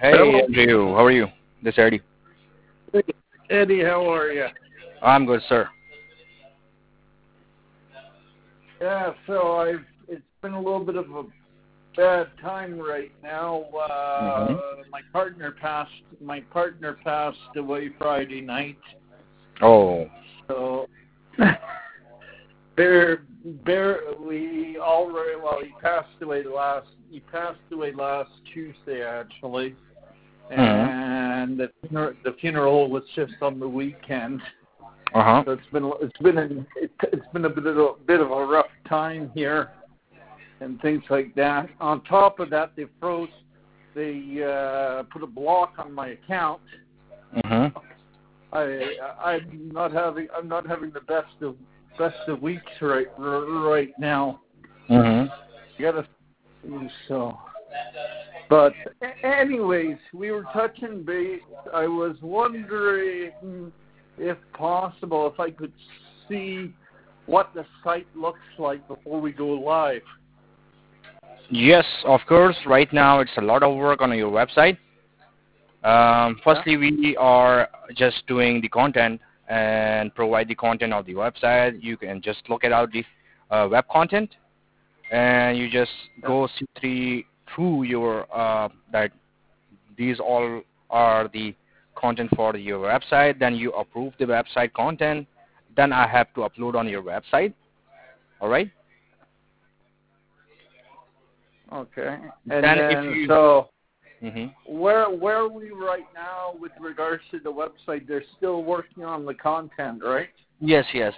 Hey, Hello, Andrew. How are you? This is Eddie. Eddie. How are you? I'm good, sir. Yeah, so it's been a little bit of a bad time right now. Mm-hmm. My partner passed away Friday night. Oh. So we already he passed away last Tuesday actually, Mm-hmm. and the funeral was just on the weekend. Uh-huh. So it's been a bit of a rough time here and things like that. On top of that, they put a block on my account. Mm-hmm. I'm not having the best of weeks right now. Mm-hmm. You gotta so. But anyways, we were touching base. I was wondering if possible if I could see what the site looks like before we go live. Yes, of course. Right now, it's a lot of work on your website. Yeah. Firstly, we are just doing the content and provide the content of the website. You can just look it out the web content, and you just Yeah. go through your that these all are the content for your website. Then you approve the website content. Then I have to upload on your website. All right. Okay. And Then if then you. so Hmm. where are we right now with regards to the website? They're still working on the content, right? Yes, yes.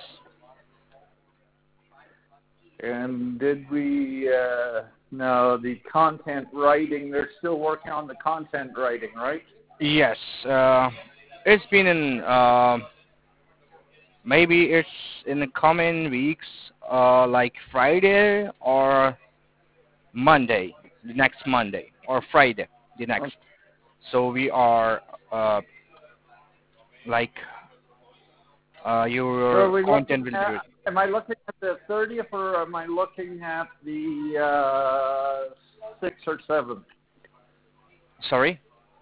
And did we no, the content writing, they're still working on the content writing, right? Yes. It's been in. Maybe it's in the coming weeks, like Friday or Monday, the next Monday, or Friday, the Okay. next. So we are like So are your we looking content will be at, good. am I looking at the 30th or am I looking at the 6th or 7th? Sorry.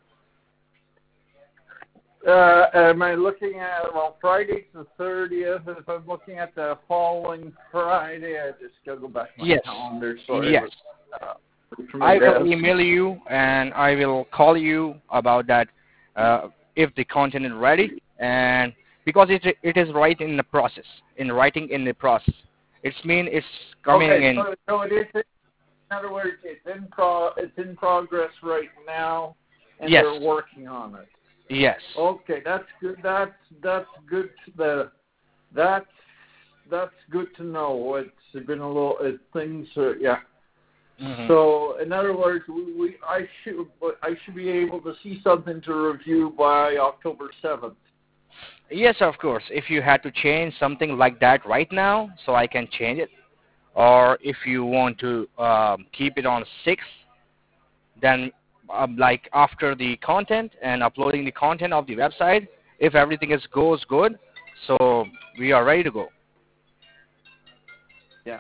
Am I looking at, well, Friday's the 30th. If I'm looking at the following Friday, I just got to go back to my Yes. calendar. Sorry. Yes. From my I will desk. email you and I will call you about that if the content is ready, and because it is right in the process, in writing in the process. It's coming Okay, in. so it is, in other words, it's in progress right now, and Yes. they're working on it. Yes. Okay, that's good. That's good. That's good to know. It's been a little. Things are, yeah. Hmm. So in other words, I should be able to see something to review by October 7th. Yes, of course. If you had to change something like that right now, so I can change it. Or if you want to keep it on 6, then like after the content and uploading the content of the website, if everything goes good, so we are ready to go. Yeah.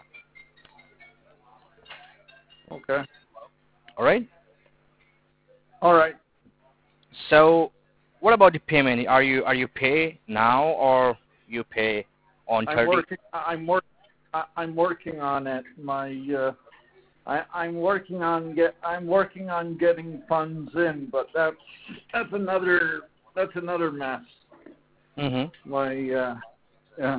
Okay. All right. All right. So what about the payment? Are you pay now or you pay on I'm 30? working. I'm working on it. I'm working on getting funds in, but that's another mess. Mm-hmm. My yeah.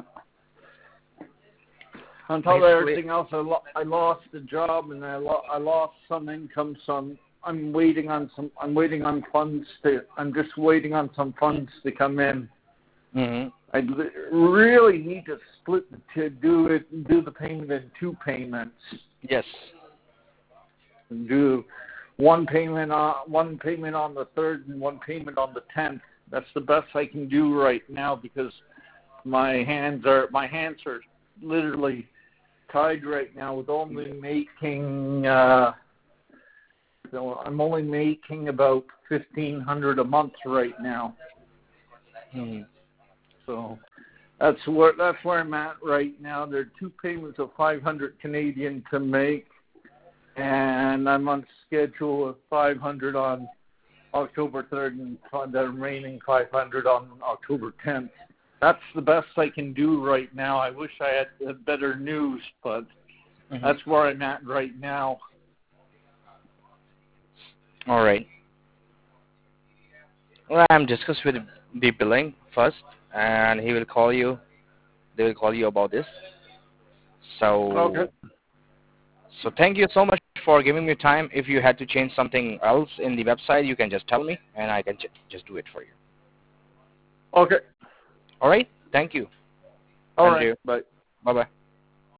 On top of Basically, everything else, I lost the job and I lost some income. I'm waiting on funds to. I'm just waiting on some funds to come in. mm-hmm. I really need to do the payment in 2 payments. Yes. Do one payment on the 3rd and one payment on the 10th. That's the best I can do right now because my hands are literally tied right now with only making. So I'm only making about $1,500 a month right now. Mm-hmm. So that's where I'm at right now. There are 2 payments of 500 Canadian to make, and I'm on schedule of 500 on October 3rd and the remaining 500 on October 10th. That's the best I can do right now. I wish I had better news, but that's where I'm at right now. All right. Well, I'm discuss with the billing first, and he will call you. They will call you about this. Okay. So thank you so much for giving me time. If you had to change something else in the website, you can just tell me, and I can just do it for you. Okay. All right. Thank you. All Thank right. you. Bye. Bye bye.